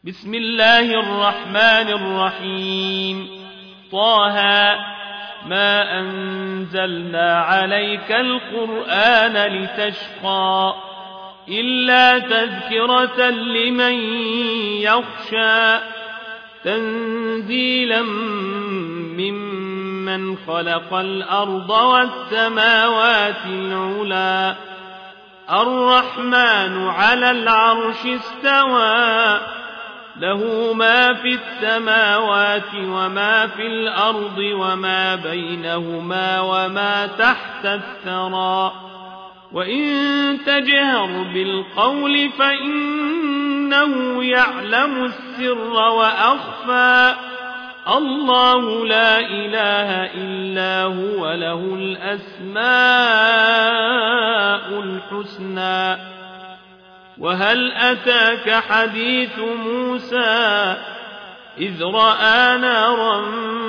بسم الله الرحمن الرحيم. طه ما أنزلنا عليك القرآن لتشقى إلا تذكرة لمن يخشى تنزيلا ممن خلق الأرض والسماوات العلى الرحمن على العرش استوى له ما في السماوات وما في الأرض وما بينهما وما تحت الثرى وإن تجهر بالقول فإنه يعلم السر وأخفى الله لا إله إلا هو له الأسماء الحسنى. وهل أتاك حديث موسى إذ رأى نارا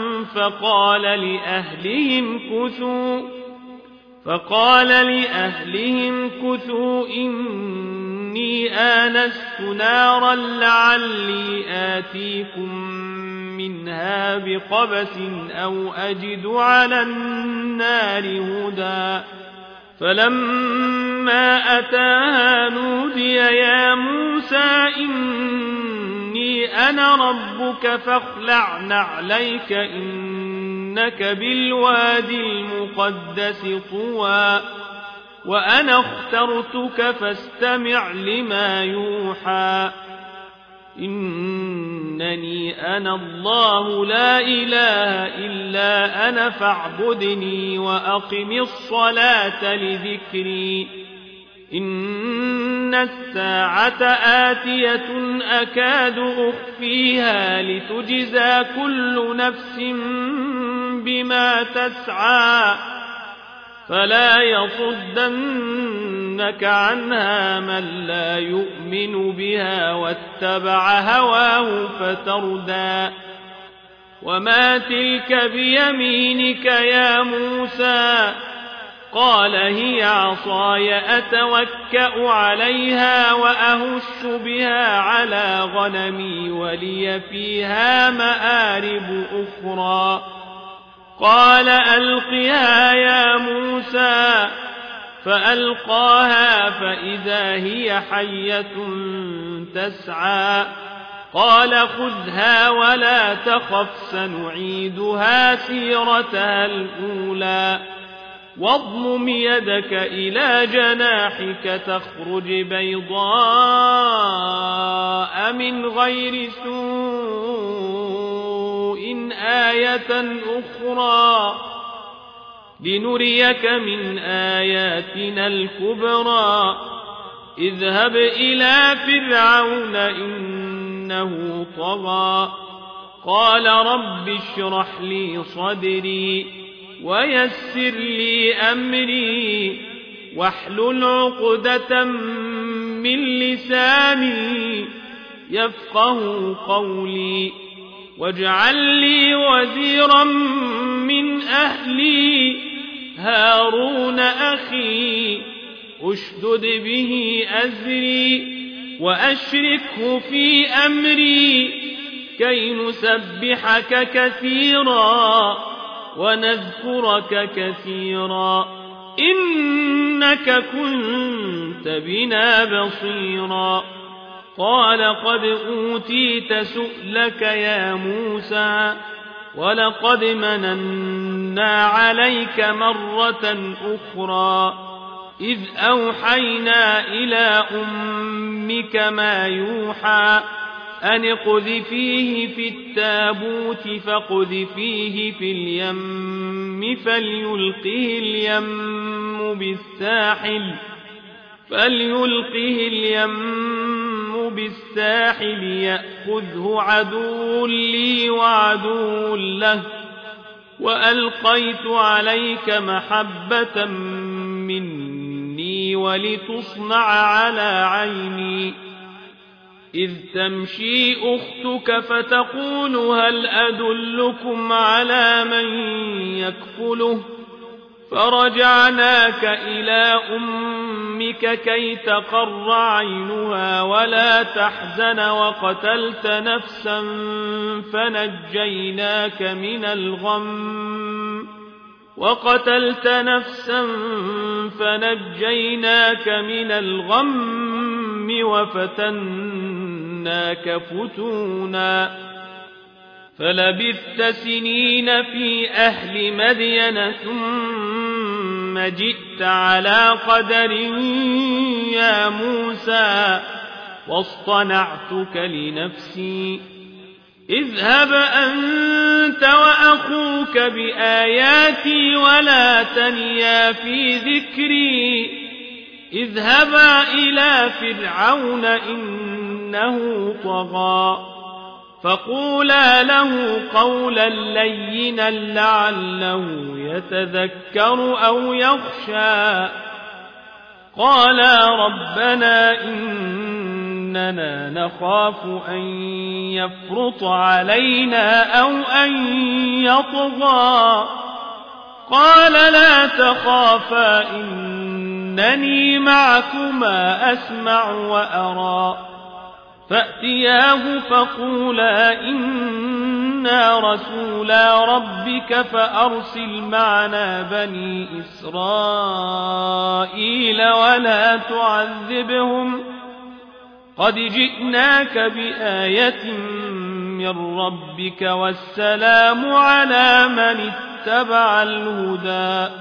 فقال لأهلهم كثوا إني آنست نارا لعلي آتيكم منها بقبس أو أجد على النار هدى فلما أتاها نودي يا موسى إني أنا ربك فاخلع نعليك إنك بالوادي المقدس طوى وأنا اخترتك فاستمع لما يوحى إنني أنا الله لا إله إلا أنا فاعبدني وأقم الصلاة لذكري إن الساعة آتية أكاد أخفيها لتجزى كل نفس بما تسعى فلا يصدنك عنها من لا يؤمن بها واتبع هواه فتردى وما تلك بيمينك يا موسى قال هي عصاي أتوكأ عليها وأهش بها على غنمي ولي فيها مآرب أخرى قال ألقها يا موسى فألقاها فإذا هي حية تسعى قال خذها ولا تخف سنعيدها سيرتها الأولى واضمم يدك إلى جناحك تخرج بيضاء من غير سوء آية أخرى لنريك من آياتنا الكبرى اذهب إلى فرعون إنه طغى قال رب اشرح لي صدري ويسر لي أمري واحلل عقدة من لساني يفقه قولي واجعل لي وزيرا من أهلي هارون أخي أشدد به أزري وأشركه في أمري كي نسبحك كثيرا ونذكرك كثيرا إنك كنت بنا بصيرا قال قد أوتيت سؤلك يا موسى ولقد مننا عليك مرة أخرى إذ أوحينا إلى أمك ما يوحى أن اقذفيه في التابوت فاقذفيه في اليم فليلقه اليم بالساحل يأخذه عدو لي وعدو له وألقيت عليك محبة مني ولتصنع على عيني إذ تمشي أختك فتقول هل أدلكم على من يكفله فرجعناك إلى أمك كي تقر عينها ولا تحزن وقتلت نفسا فنجيناك من الغم وفتناك فتونا فلبثت سنين في أهل مدين ثم جئت على قدر يا موسى واصطنعتك لنفسي اذهب أنت وأخوك بآياتي ولا تنيا في ذكري اذهبا إلى فرعون إنه طغى فقولا له قولا لينا لعله يتذكر أو يخشى قالا ربنا إننا نخاف أن يفرط علينا أو أن يطغى قال لا تخافا إنني معكما أسمع وأرى فأتياه فقولا إنا رسولا ربك فأرسل معنا بني إسرائيل ولا تعذبهم قد جئناك بآية من ربك والسلام على من اتبع الهدى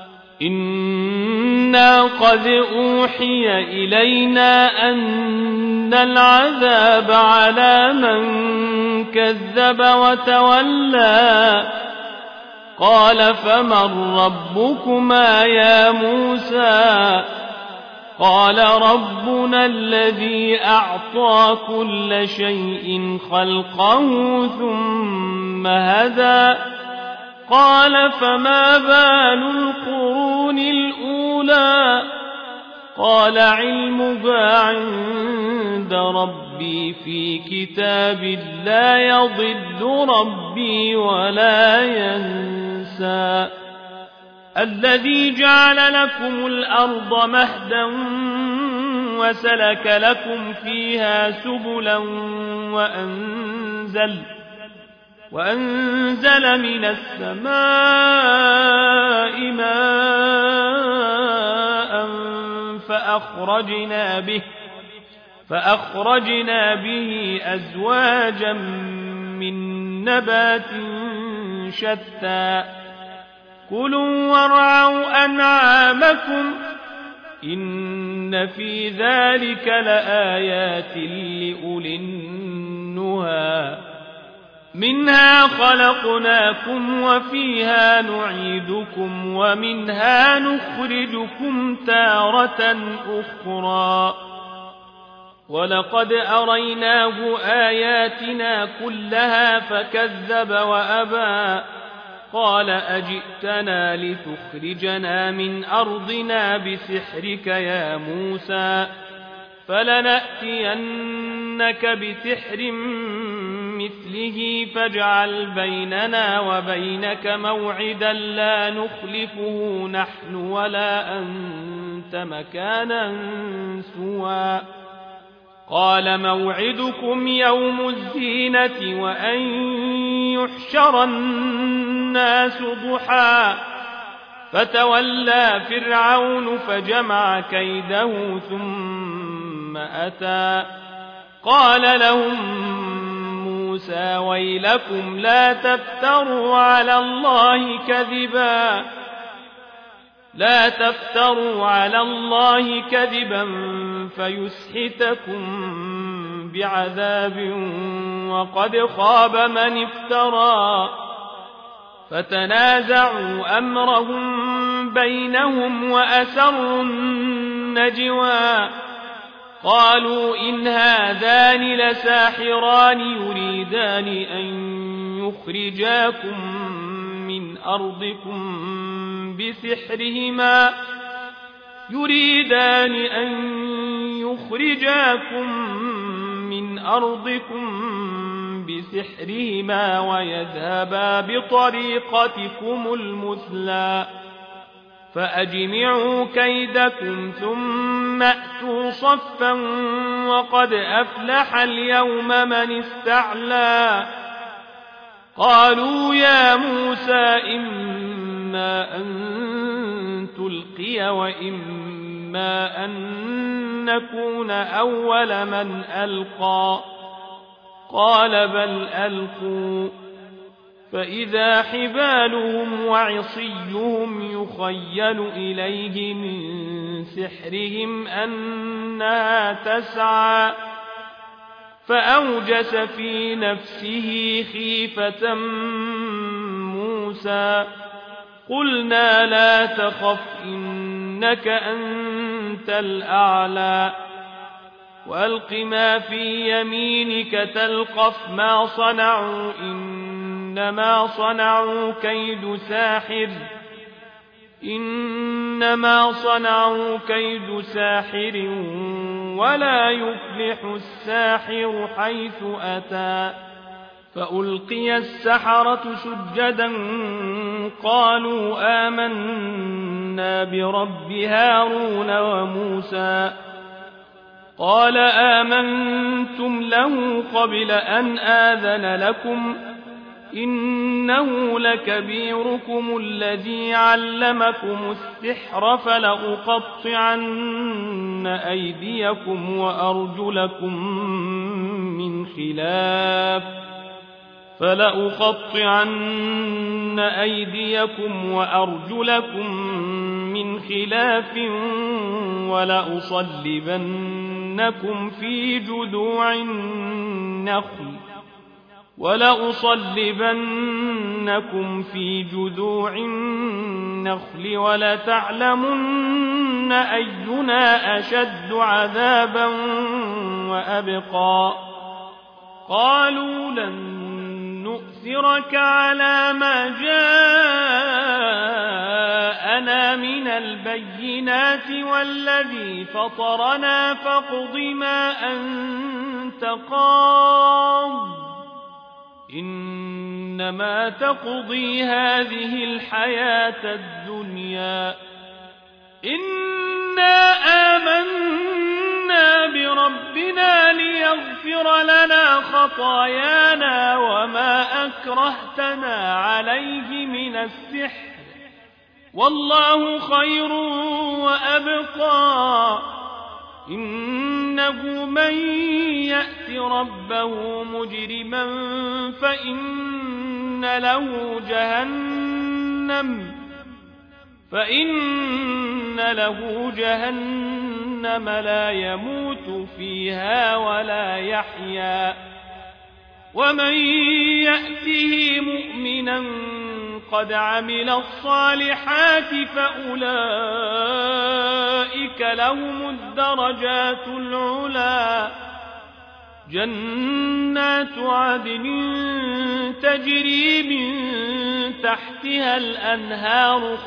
إنا قد أوحي إلينا أن العذاب على من كذب وتولى قال فمن ربكما يا موسى قال ربنا الذي أعطى كل شيء خلقه ثم هدى قال فما بال القرون الأولى قال علمها عند ربي في كتاب لا يضل ربي ولا ينسى الذي جعل لكم الأرض مهدا وسلك لكم فيها سبلا وأنزل من السماء ماء فأخرجنا به أزواجا من نبات شتى كلوا وارعوا أنعامكم إن في ذلك لآيات لأولي النهى منها خلقناكم وفيها نعيدكم ومنها نخرجكم تارة أخرى ولقد أريناه آياتنا كلها فكذب وأبى قال أجئتنا لتخرجنا من أرضنا بسحرك يا موسى فلنأتينك بسحر مثله فاجعل بيننا وبينك موعدا لا نخلفه نحن ولا أنت مكانا سوى قال موعدكم يوم الزينة وأن يحشر الناس ضحى فتولى فرعون فجمع كيده ثم أتى قال لهم موسى ويلكم لا تفتروا على الله كذبا فيسحتكم بعذاب وقد خاب من افترى فتنازعوا أمرهم بينهم وأسروا النجوى قالوا إن هذان لساحران يريدان أن يخرجاكم من أرضكم بسحرهما ويذهبا بطريقتكم المثلى فأجمعوا كيدكم ثم أتوا صفا وقد أفلح اليوم من استعلى قالوا يا موسى إما أن تلقي وإما أن نكون أول من ألقى قال بل ألقوا فإذا حبالهم وعصيهم يخيل إليه من سحرهم أنها تسعى فأوجس في نفسه خيفة موسى قلنا لا تخف إنك أنت الأعلى وألق ما في يمينك تلقف ما صنعوا إنما صنعوا كيد ساحر ولا يفلح الساحر حيث أتى فألقي السحرة سجدا قالوا آمنا برب هارون وموسى قال آمنتم له قبل أن آذن لكم إنه لكبيركم الذي علمكم السحر فلأقطعن أيديكم وأرجلكم من خلاف ولأصلبنكم في جذوع النخل ولتعلمن أينا أشد عذابا وأبقى قالوا لن نؤثرك على ما جاءنا من البينات والذي فطرنا فاقض ما أنت قاض إنما تقضي هذه الحياة الدنيا إنا آمنا بربنا ليغفر لنا خطايانا وما أكرهتنا عليه من السحر والله خير وأبقى إنه من يأت ربه مجرما فإن له جهنم لا يموت فيها ولا يحيا ومن يأته مؤمنا قد عمل الصالحات فأولئك لهم الدرجات العلى جنات عدن تجري من تحتها الأنهار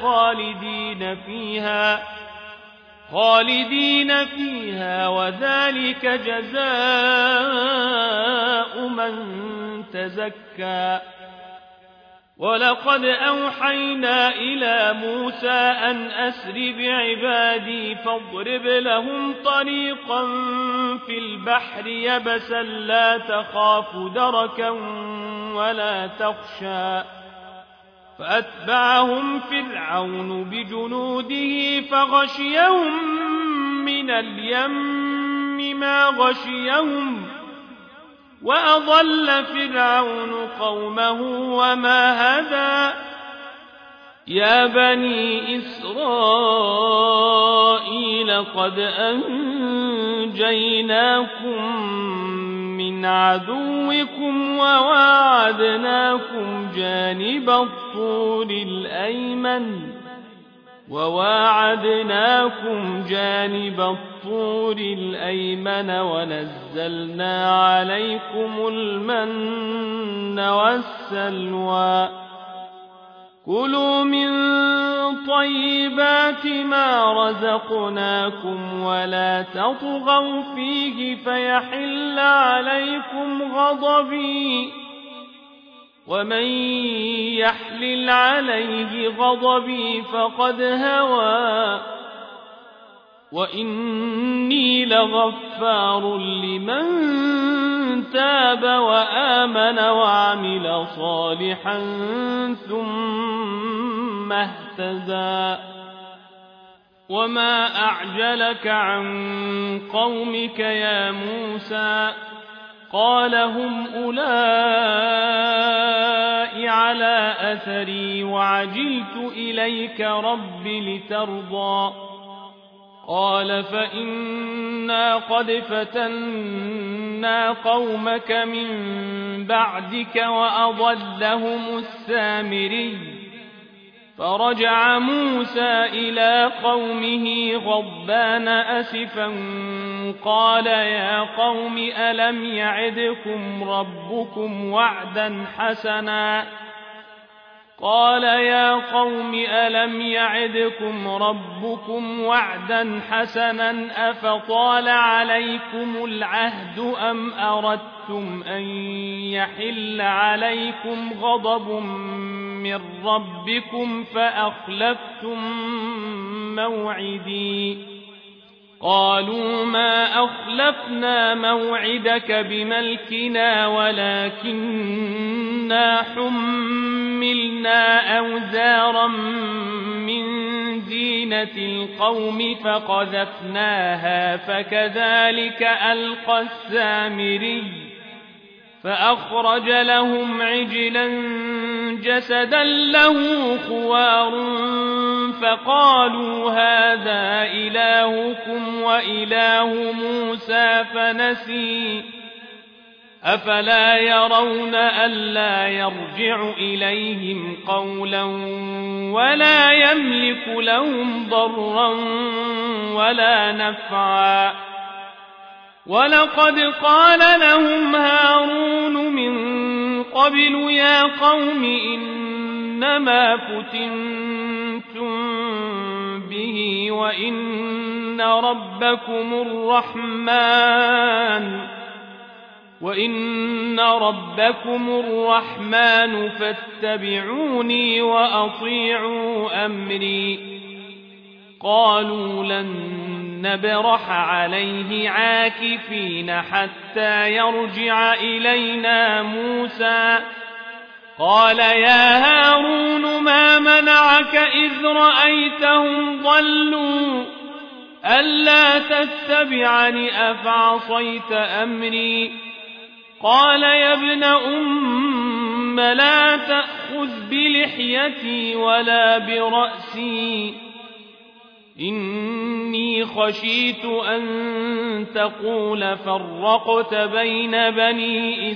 خالدين فيها وذلك جزاء من تزكى ولقد أوحينا إلى موسى أن أسر بعبادي فاضرب لهم طريقا في البحر يبسا لا تخاف دركا ولا تخشى فأتبعهم فرعون بجنوده فغشيهم من اليم ما غشيهم وأضل فرعون قومه وما هدى يا بني إسرائيل قد أنجيناكم من عدوكم وواعدناكم جانب الطور الأيمن ونزلنا عليكم المن والسلوى كلوا من طيبات ما رزقناكم ولا تطغوا فيه فيحل عليكم غضبي ومن يحلل عليه غضبي فقد هوى وإني لغفار لمن تاب وآمن وعمل صالحا ثم اهتدى وما أعجلك عن قومك يا موسى قال هم أولئك على أثري وعجلت إليك رب لترضى قال فإنا قد فتنا قومك من بعدك وأضلهم السامري فرجع موسى إلى قومه غضبان أسفا قال يا قوم ألم يعدكم ربكم وعدا حسنا أفطال عليكم العهد أم أردتم أن يحل عليكم غضب من ربكم فأخلفتم موعدي قالوا ما أخلفنا موعدك بملكنا ولكننا حملنا أوزارا من زينة القوم فقذفناها فكذلك ألقى السامري فأخرج لهم عجلا جسدا له خوار فقالوا هذا إلهكم وإله موسى فنسي أفلا يرون ألا يرجع إليهم قولا ولا يملك لهم ضرا ولا نفعا ولقد قال لهم هارون من قبل يا قوم إنما فتنتم به وإن ربكم الرحمن فاتبعوني وأطيعوا أمري قالوا لن نبرح عليه عاكفين حتى يرجع إلينا موسى قال يا هارون ما منعك إذ رأيتهم ضلوا ألا تتبعني أفعصيت أمري قال يا ابن أم لا تأخذ بلحيتي ولا برأسي إني خشيت أن تقول فرقت بين بني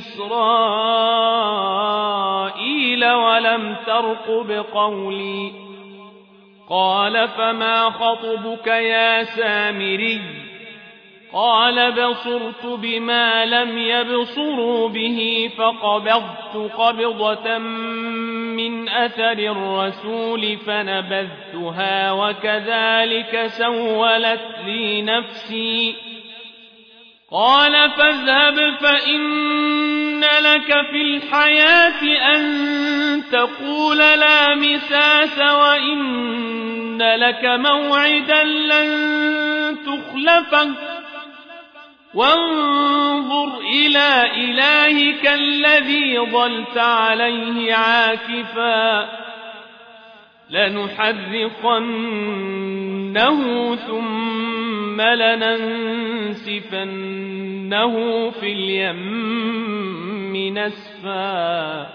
إسرائيل ولم ترقب قولي قال فما خطبك يا سامري قال بصرت بما لم يبصروا به فقبضت قبضة من أثر الرسول فنبذتها وكذلك سولت لي نفسي قال فاذهب فإن لك في الحياة أن تقول لا مساس وإن لك موعدا لن تخلفه وانظر إلى إلهك الذي ظلت عليه عاكفا لنحرقنه ثم لننسفنه في اليم نسفا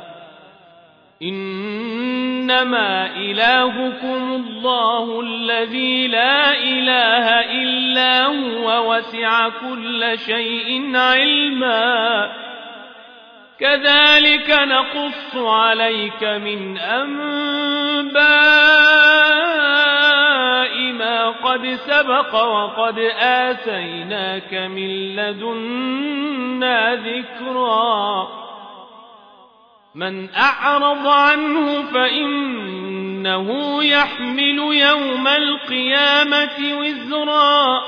إنما إلهكم الله الذي لا إله إلا هو وسع كل شيء علما كذلك نقص عليك من أنباء ما قد سبق وقد آتيناك من لدنا ذكرا من أعرض عنه فإنه يحمل يوم القيامة وزرا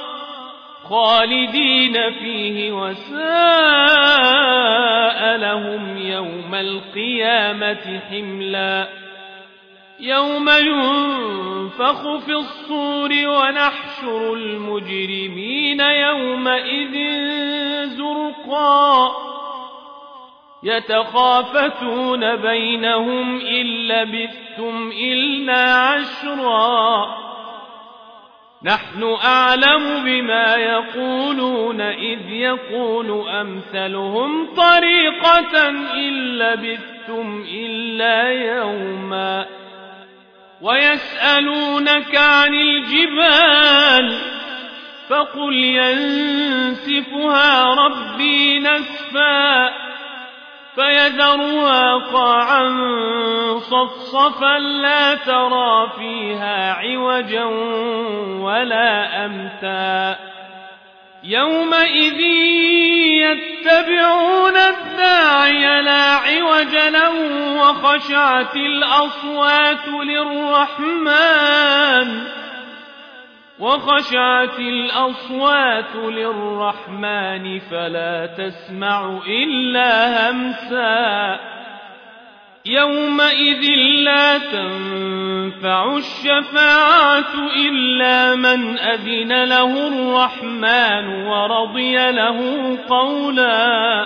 خالدين فيه وساء لهم يوم القيامة حملا يوم ينفخ في الصور ونحشر المجرمين يومئذ زرقا يتخافتون بينهم إن لبثتم إلا عشرا نحن أعلم بما يقولون إذ يقول أمثلهم طريقة إن لبثتم إلا يوما ويسألونك عن الجبال فقل ينسفها ربي نسفا فيذرها قاعا صفصفا لا ترى فيها عوجا ولا أمتا يومئذ يتبعون الداعي لا عوج له وخشعت الأصوات للرحمن فلا تسمع إلا همسا يومئذ لا تنفع الشفاعة إلا من أذن له الرحمن ورضي له قولا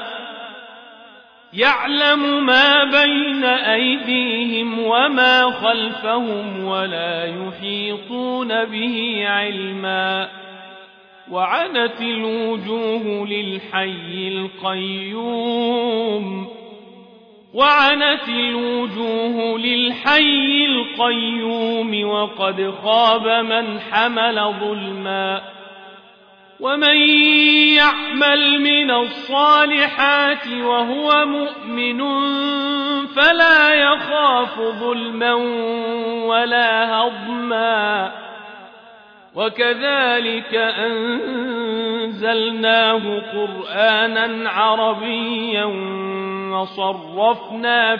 يعلم ما بين أيديهم وما خلفهم ولا يحيطون به علما وعنت الوجوه للحي القيوم وقد خاب من حمل ظلما ومن يعمل من الصالحات وهو مؤمن فلا يخاف ظلما ولا هضما وكذلك أنزلناه قرآنا عربيا وصرفنا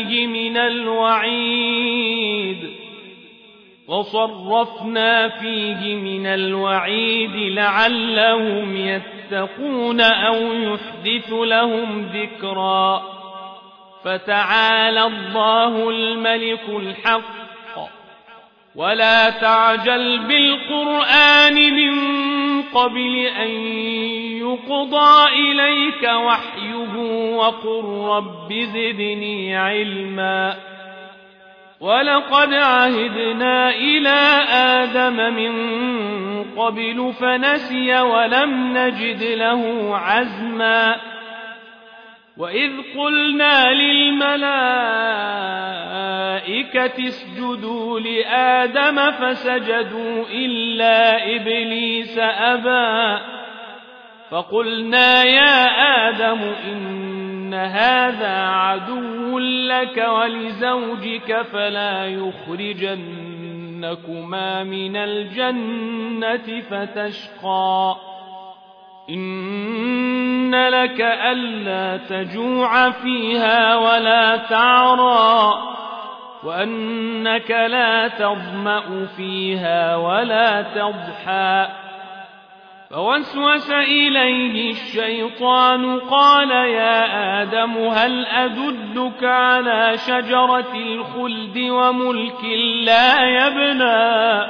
فيه من الوعيد لعلهم يتقون أو يحدث لهم ذكرا فتعالى الله الملك الحق ولا تعجل بالقرآن من قبل أن يقضى إليك وحيه وقل رب زدني علما ولقد عهدنا إلى آدم من قبل فنسي ولم نجد له عزما وإذ قلنا للملائكة اسجدوا لآدم فسجدوا إلا إبليس أبى فقلنا يا آدم إن هذا عدو لك ولزوجك فلا يخرجنكما من الجنة فتشقى إن لك ألا تجوع فيها ولا تعرى وأنك لا تظمأ فيها ولا تضحى فوسوس إليه الشيطان قال يا آدم هل أدلك على شجرة الخلد وملك لا يبلى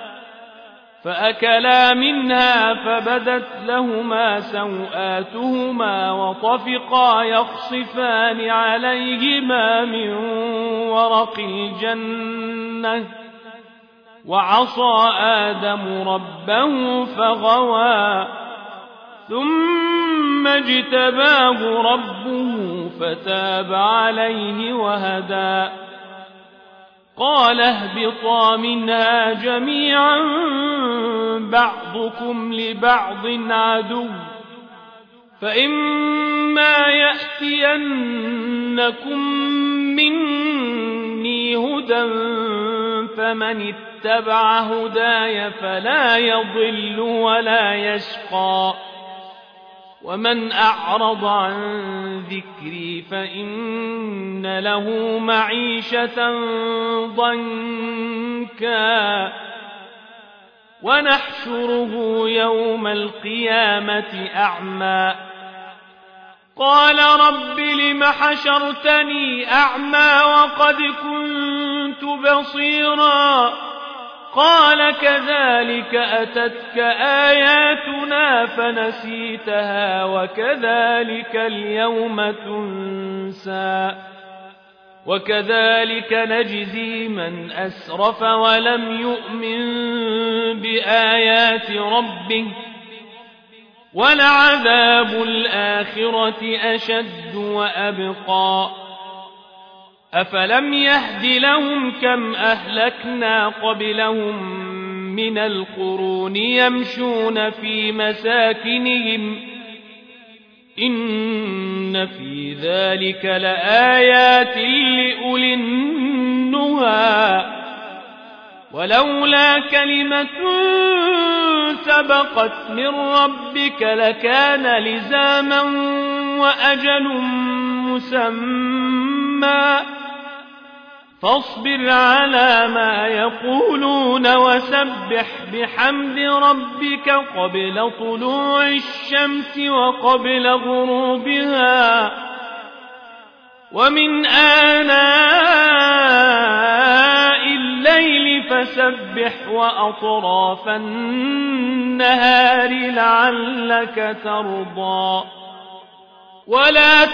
فأكلا منها فبدت لهما سوآتهما وطفقا يخصفان عليهما من ورق الجنة وعصى آدم ربه فغوى ثم اجتباه ربه فتاب عليه وهدى قال اهبطا منها جميعا بعضكم لبعض عدو فإما يأتينكم مني هدى فمن اتبع هداي فلا يضل ولا يشقى ومن أعرض عن ذكري فإن له معيشة ضنكا ونحشره يوم القيامة أعمى قال رب لم حشرتني أعمى وقد كنت بصيرا قال كذلك أتتك آياتنا فنسيتها وكذلك اليوم تنسى وكذلك نجزي من أسرف ولم يؤمن بآيات ربه ولعذاب الآخرة أشد وأبقى أفلم يهد لهم كم أهلكنا قبلهم من القرون يمشون في مساكنهم إن في ذلك لآيات لأولي النهى ولولا كلمة سبقت من ربك لكان لزاما وأجل مسمى فاصبر على ما يقولون وسبح بحمد ربك قبل طلوع الشمس وقبل غروبها ومن آناء الليل فسبح وأطراف النهار لعلك ترضى ولا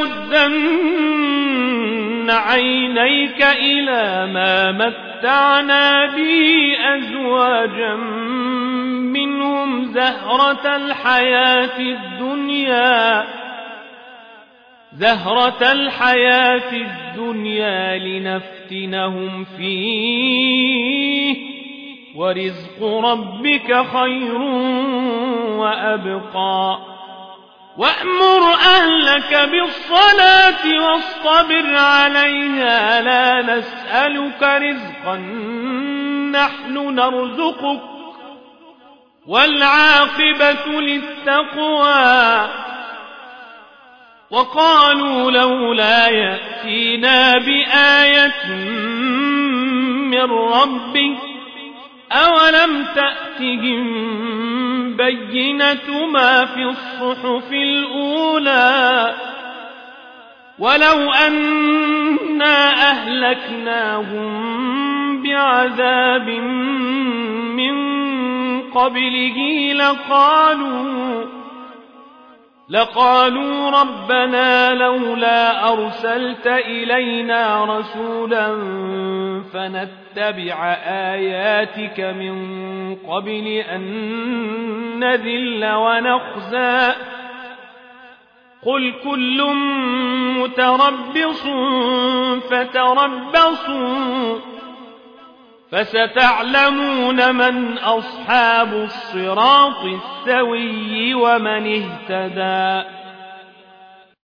تمدن عينيك إلى ما متعنا به أزواجا منهم زهرة الحياة الدنيا لنفتنهم فيه ورزق ربك خير وأبقى وأمر أهلك بالصلاة واصطبر عليها لا نسألك رزقا نحن نرزقك والعاقبة للتقوى وقالوا لولا يأتينا بآية من ربه أولم تأتهم بينة ما في الصحف الأولى ولو أنا أهلكناهم بعذاب من قبله لقالوا ربنا لولا أرسلت إلينا رسولا فنتبع آياتك من قبل أن نذل ونخزى قل كل متربص فتربصوا فستعلمون من أصحاب الصراط السوي ومن اهتدى